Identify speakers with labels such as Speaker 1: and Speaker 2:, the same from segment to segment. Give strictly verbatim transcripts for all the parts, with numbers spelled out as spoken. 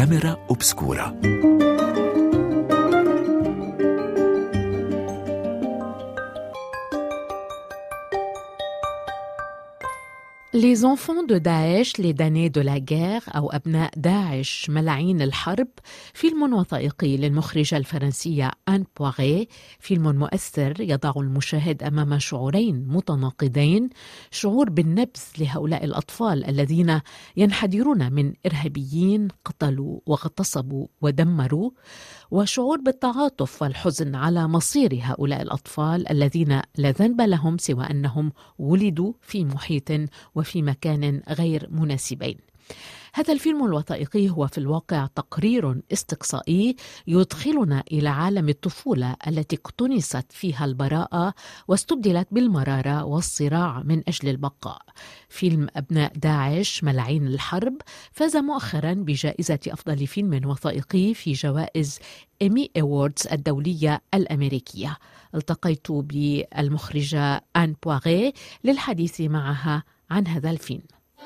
Speaker 1: كاميرا أوبسكورا.
Speaker 2: Les enfants de Daesh, les damnés de la guerre أو أبناء داعش ملاعين الحرب، فيلم وثائقي للمخرجة الفرنسية آن بوغي، فيلم مؤثر يضع المشاهد أمام شعورين متناقضين: شعور بالنبذ لهؤلاء الأطفال الذين ينحدرون من إرهابيين قتلوا واغتصبوا ودمروا، وشعور بالتعاطف والحزن على مصير هؤلاء الأطفال الذين لا ذنب لهم سوى أنهم ولدوا في محيط وفي مكان غير مناسبين. هذا الفيلم الوثائقي هو في الواقع تقرير استقصائي يدخلنا إلى عالم الطفولة التي اقتنصت فيها البراءة واستبدلت بالمرارة والصراع من أجل البقاء. فيلم أبناء داعش ملاعين الحرب فاز مؤخرا بجائزة أفضل فيلم وثائقي في جوائز إيمي أووردز الدولية الأمريكية. التقيت بالمخرجة آن بوغي للحديث معها عن هذا الفيلم.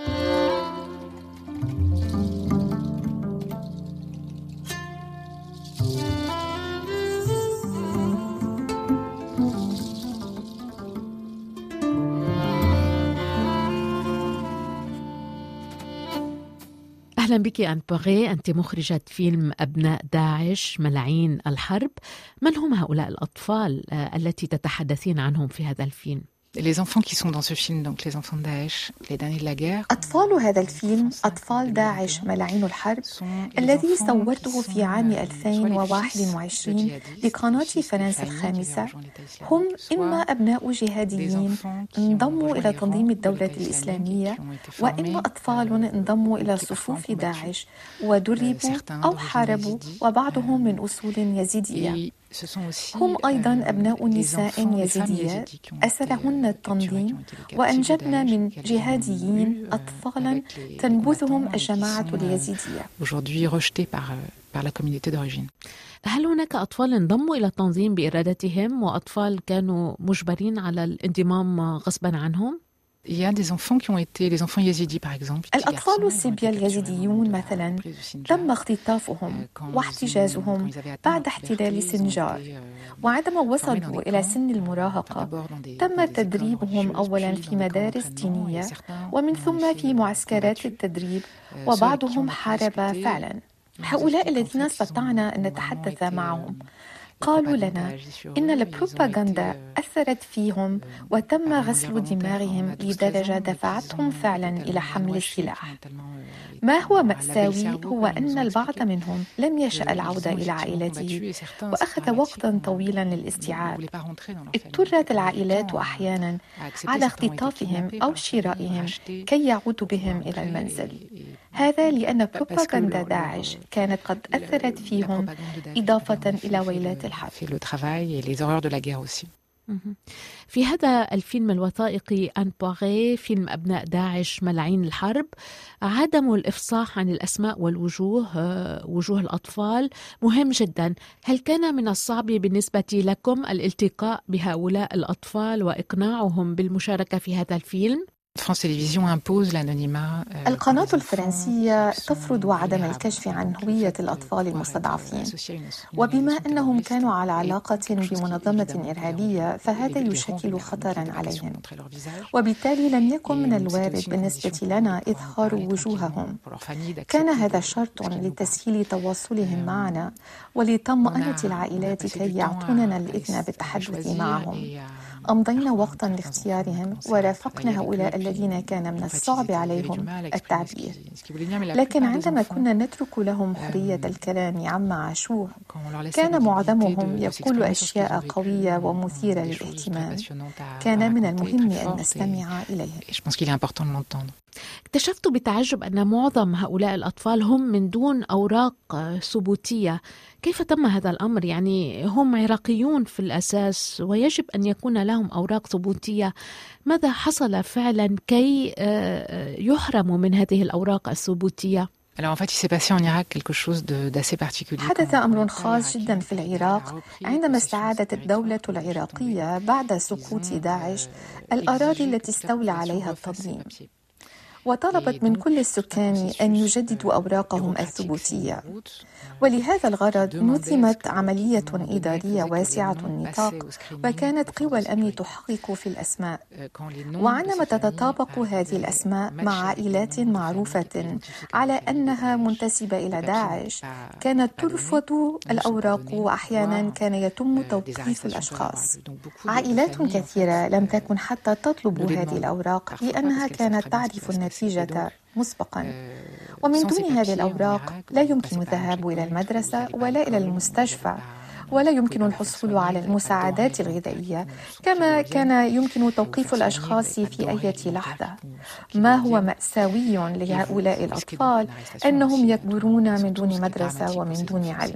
Speaker 2: أهلا بك آن بوغي، أنت مخرجة فيلم أبناء داعش ملاعين الحرب. من هم هؤلاء الأطفال التي تتحدثين عنهم في هذا الفيلم؟
Speaker 3: Les enfants qui sont dans ce film, donc les enfants de Daesh, les damnés de la guerre.
Speaker 4: أطفال هذا الفيلم أطفال داعش ملاعين الحرب الذي صورته في عام ألفين وواحد وعشرين لقناة فرنسا الخامسة، هم إما أبناء جهاديين انضموا إلى تنظيم الدولة الإسلامية، وإما أطفال انضموا إلى صفوف داعش ودربوا أو حاربوا، وبعضهم من أصول يزيدية. هم أيضا أبناء نساء يزيديات أسرهن التنظيم، وأنجبنا من جهاديين أطفالا تنبذهم الجماعة اليزيدية.
Speaker 2: هل هناك أطفال انضموا إلى التنظيم بإرادتهم وأطفال كانوا مجبرين على الانضمام غصبا عنهم؟
Speaker 3: Il y a des enfants qui ont été les enfants yézidis par exemple.
Speaker 4: الأطفال الصبية اليزيديون مثلا تم اختطافهم واحتجازهم بعد احتلال سنجار، وعندما وصلوا إلى سن المراهقة تم تدريبهم أولا في مدارس دينية ومن ثم في معسكرات التدريب، وبعضهم حارب فعلا. هؤلاء الذين استطعنا أن نتحدث معهم قالوا لنا إن البروباغندا أثرت فيهم وتم غسل دماغهم لدرجة دفعتهم فعلا إلى حمل السلاح. ما هو مأساوي هو أن البعض منهم لم يشأ العودة إلى عائلته وأخذ وقتا طويلا للاستيعاب. اضطرت العائلات أحيانا على اختطافهم أو شرائهم كي يعودوا بهم إلى المنزل. هذا لأن بروباغندا داعش كانت قد أثرت فيهم إضافة إلى ويلات الحرب.
Speaker 2: في هذا الفيلم الوثائقي آن بوغي، فيلم أبناء داعش ملاعين الحرب، عدم الإفصاح عن الأسماء والوجوه، وجوه الأطفال مهم جدا. هل كان من الصعب بالنسبة لكم الالتقاء بهؤلاء الأطفال وإقناعهم بالمشاركة في هذا الفيلم؟
Speaker 4: القناة الفرنسية تفرض عدم الكشف عن هوية الأطفال المستضعفين، وبما أنهم كانوا على علاقة بمنظمة إرهابية فهذا يشكل خطرا عليهم، وبالتالي لم يكن من الوارد بالنسبة لنا إظهار وجوههم. كان هذا شرط لتسهيل تواصلهم معنا ولطمأنة العائلات كي يعطوننا الإذن بالتحدث معهم. أمضينا وقتا لاختيارهم ورافقنا هؤلاء الذين كان من الصعب عليهم التعبير، لكن عندما كنا نترك لهم حرية الكلام عما عاشوه كان معظمهم يقول أشياء قوية ومثيرة للاهتمام. كان من المهم أن نستمع إليهم.
Speaker 2: اكتشفت بتعجب أن معظم هؤلاء الأطفال هم من دون أوراق ثبوتية. كيف تم هذا الأمر؟ يعني هم عراقيون في الأساس ويجب أن يكون لهم أوراق ثبوتية. ماذا حصل فعلا كي يحرموا من هذه الأوراق الثبوتية؟
Speaker 4: حدث أمر خاص جدا في العراق عندما استعادت الدولة العراقية بعد سقوط داعش الأراضي التي استولى عليها التنظيم، وطلبت من كل السكان أن يجددوا أوراقهم الثبوتية. ولهذا الغرض نظمت عملية إدارية واسعة النطاق، وكانت قوى الأمن تحقق في الأسماء. وعندما تتطابق هذه الأسماء مع عائلات معروفة على أنها منتسبة إلى داعش، كانت ترفض الأوراق وأحيانا كان يتم توقيف الأشخاص. عائلات كثيرة لم تكن حتى تطلب هذه الأوراق لأنها كانت تعرف النتيجة مسبقا. ومن دون هذه الأوراق لا يمكن الذهاب إلى المدرسة ولا إلى المستشفى، ولا يمكن الحصول على المساعدات الغذائية، كما كان يمكن توقيف الأشخاص في أي لحظة. ما هو مأساوي لهؤلاء الأطفال أنهم يكبرون من دون مدرسة ومن دون علم.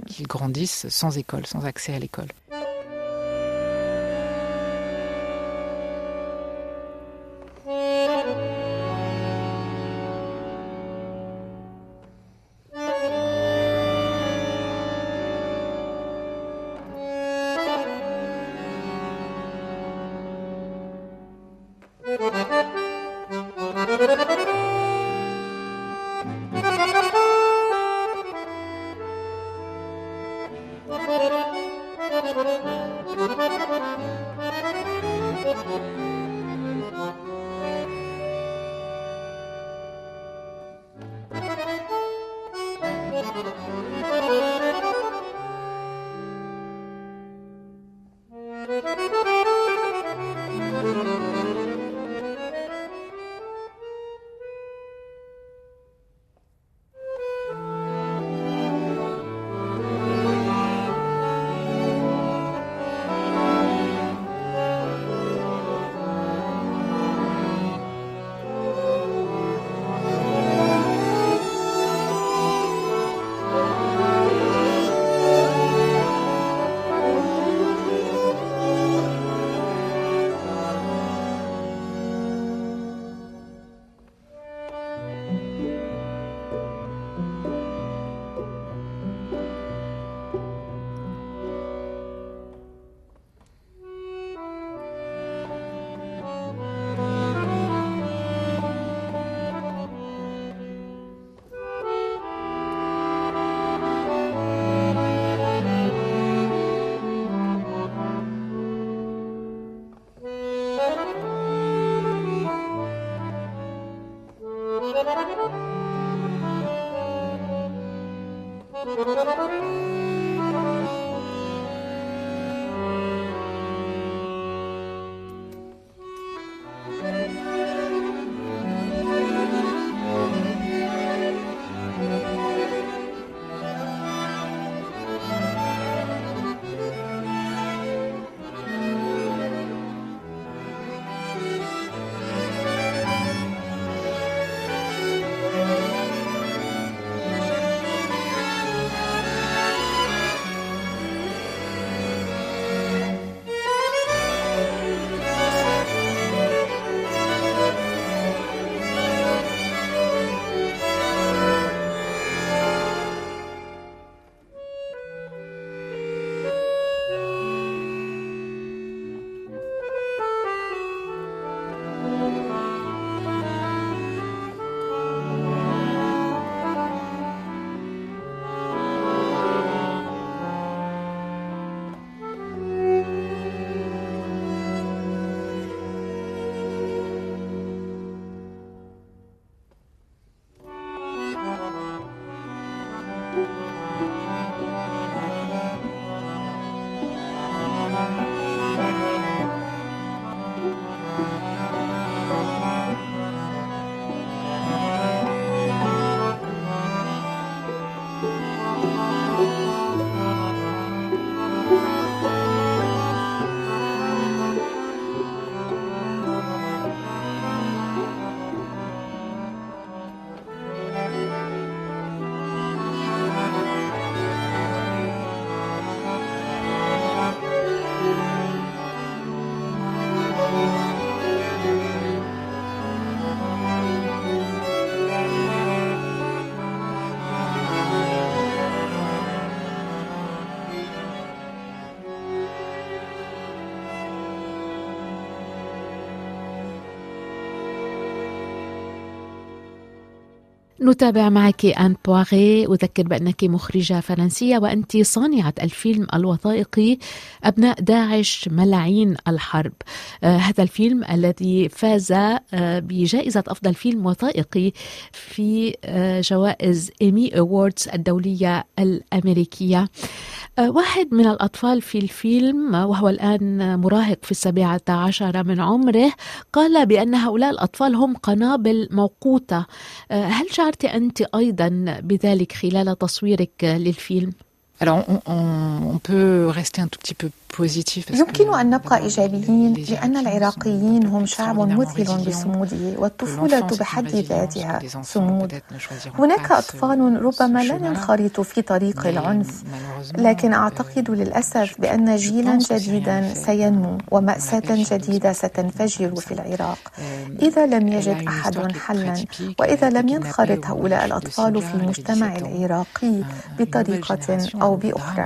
Speaker 2: نتابع معك آن بواغي. أذكر بأنك مخرجة فرنسية وأنت صانعة الفيلم الوثائقي أبناء داعش ملاعين الحرب. آه هذا الفيلم الذي فاز آه بجائزة أفضل فيلم وثائقي في آه جوائز إيمي أووردز الدولية الأمريكية. آه واحد من الأطفال في الفيلم وهو الآن مراهق في السابعة عشر من عمره قال بأن هؤلاء الأطفال هم قنابل موقوتة. آه هل شعرت أنت أيضا بذلك خلال تصويرك للفيلم؟
Speaker 3: Alors, on, on, on peut rester un tout petit peu positif.
Speaker 4: يمكن أن نبقى إيجابيين لأن العراقيين هم شعب مذهل بصموده، والطفولة بحد ذاتها صمود. هناك أطفال ربما لن ينخرطوا في طريق العنف، لكن أعتقد للأسف بأن جيلا جديدا سينمو ومأساة جديدة ستنفجر في العراق إذا لم يجد أحد حلا، وإذا لم ينخرط هؤلاء الأطفال في المجتمع العراقي بطريقة أو بأخرى.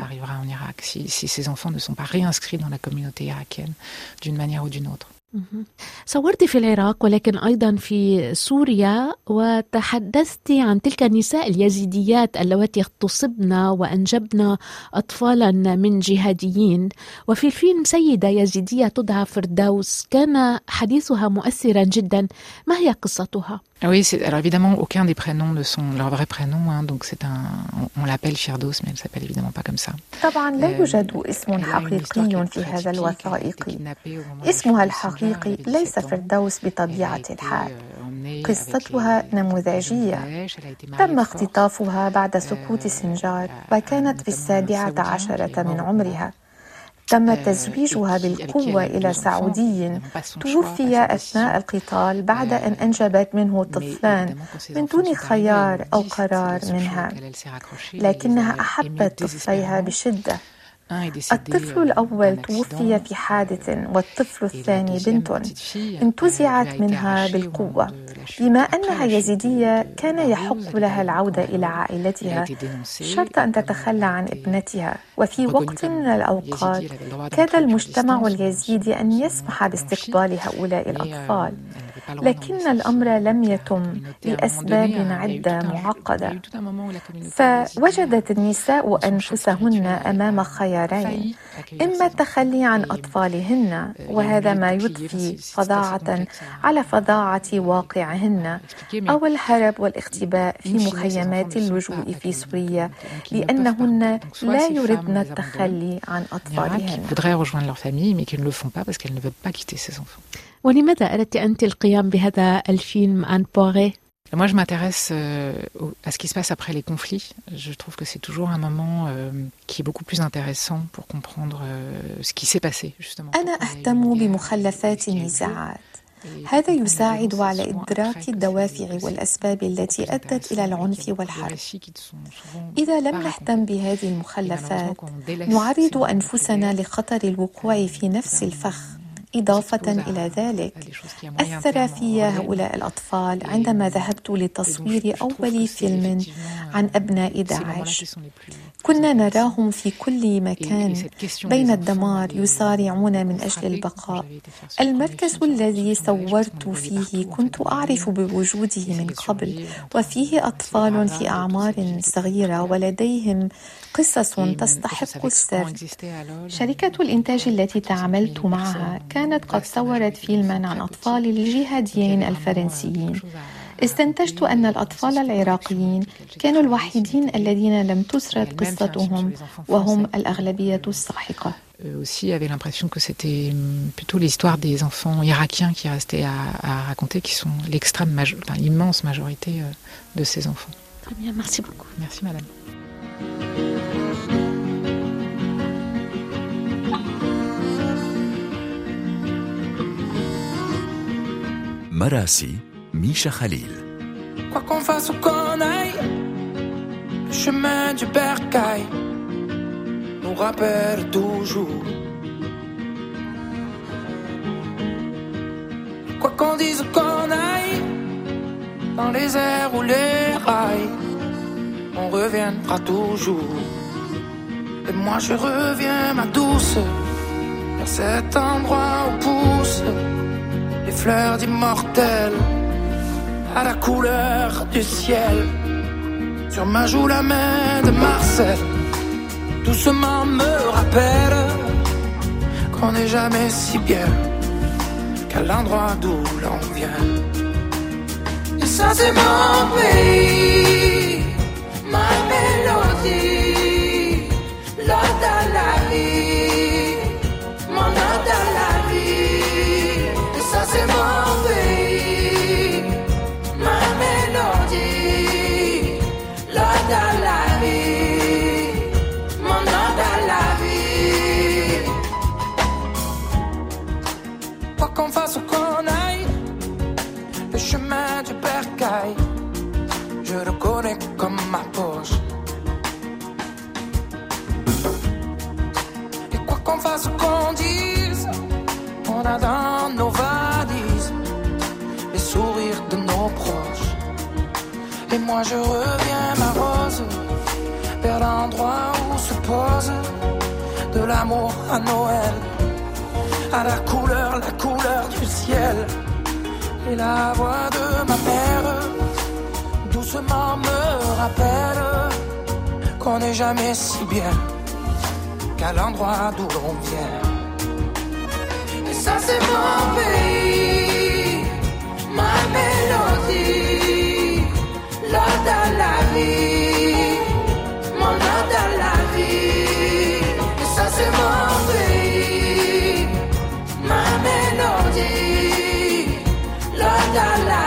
Speaker 3: réinscrits dans la communauté irakienne d'une manière ou d'une autre.
Speaker 2: صورت في العراق ولكن أيضا في سوريا، وتحدثت عن تلك النساء اليزيديات اللواتي اغتصبن وأنجبن أطفالا من جهاديين. وفي الفيلم سيدة يزيدية تدعى فردوس كان حديثها مؤثرا جدا. ما هي قصتها؟
Speaker 3: Oui, c'est, alors évidemment, aucun des prénoms ne sont leur vrai prénom, hein, donc c'est un, on, on l'appelle Firdaus, mais elle s'appelle évidemment pas comme ça.
Speaker 4: طبعا لا يوجد اسم حقيقي في هذا الوثائقي. اسمها الحقيقي ليس فردوس بطبيعة الحال. قصتها نموذجية. تم اختطافها بعد سقوط سنجار وكانت في السابعة عشرة من عمرها. تم تزويجها بالقوة إلى سعودي توفي أثناء القتال بعد أن أنجبت منه طفلان من دون خيار أو قرار منها، لكنها أحبت طفليها بشدة. الطفل الأول توفي في حادث والطفل الثاني بنت انتزعت منها بالقوة. بما أنها يزيدية كان يحق لها العودة إلى عائلتها شرط أن تتخلى عن ابنتها، وفي وقت من الأوقات كاد المجتمع اليزيدي أن يسمح باستقبال هؤلاء الأطفال، لكن الأمر لم يتم لأسباب عدة معقدة. فوجدت النساء أنفسهن أمام خيارين: إما التخلي عن أطفالهن، وهذا ما يضفي فظاعة على فظاعة واقعهن، أو الهرب والاختباء في مخيمات اللجوء في سوريا لأنهن لا يردن التخلي عن أطفالهن.
Speaker 2: ولماذا أردت أنت القيام بهذا الفيلم آن بواغي؟
Speaker 3: Moi, je m'intéresse euh, à ce qui se passe après les conflits. Je trouve que c'est toujours un moment euh, qui est beaucoup plus intéressant pour comprendre euh, ce qui s'est passé, justement.
Speaker 4: أنا أهتم بمخلفات النزاعات. هذا يساعد على إدراك الدوافع والأسباب التي أدت إلى العنف والحرب. إذا لم نهتم بهذه المخلفات نعرض أنفسنا لخطر الوقوع في نفس الفخ. إضافة إلى ذلك أثر في هؤلاء الأطفال عندما ذهبت لتصوير أول فيلم عن أبناء داعش. كنا نراهم في كل مكان بين الدمار يصارعون من أجل البقاء. المركز الذي صورت فيه كنت أعرف بوجوده من قبل، وفيه أطفال في أعمار صغيرة ولديهم قصص تستحق السرد. شركة الإنتاج التي تعاملت معها كانت قد صورت فيلما عن أطفال الجهاديين الفرنسيين. استنتجت أن الأطفال العراقيين كانوا الوحيدين الذين لم تسرد قصتهم، وهم الأغلبية الساحقة.
Speaker 3: Aussi avait l'impression que c'était plutôt l'histoire des enfants irakiens qui restait à, à raconter, qui sont l'extrême, majo- enfin, immense majorité de ces enfants.
Speaker 2: Très bien, merci beaucoup.
Speaker 3: Merci madame.
Speaker 1: مراسي ميشا خليل.
Speaker 5: Quoi qu'on fasse ou qu'on aille, le chemin du bercail nous rappelle toujours. Quoi qu'on dise ou qu'on aille, dans les airs ou les rails, on reviendra toujours. Et moi je reviens, ma douce, vers cet endroit où poussent les fleurs d'immortels à la couleur du ciel. Sur ma joue la main de Marcel doucement me rappelle qu'on n'est jamais si bien qu'à l'endroit d'où l'on vient. Et ça c'est mon pays, ma mélodie, l'ode à la vie, mon ode à la vie. Et ça c'est mon pays, ma mélodie, l'ode à la vie, mon ode à la vie. Quoi qu'on fasse ou qu'on aille, le chemin du bercail, je le connais comme ma poche. Et quoi qu'on fasse ou qu'on dise, on a dans nos valises les sourires de nos proches. Et moi je reviens ma rose vers l'endroit où se pose de l'amour à Noël, à la couleur, la couleur du ciel. Et la voix de ma mère doucement me rappelle qu'on n'est jamais si bien qu'à l'endroit d'où l'on vient. Et ça c'est mon pays, ma mélodie, l'ode à la vie, mon ode à la vie. Et ça c'est mon pays, ma mélodie, l'ode à la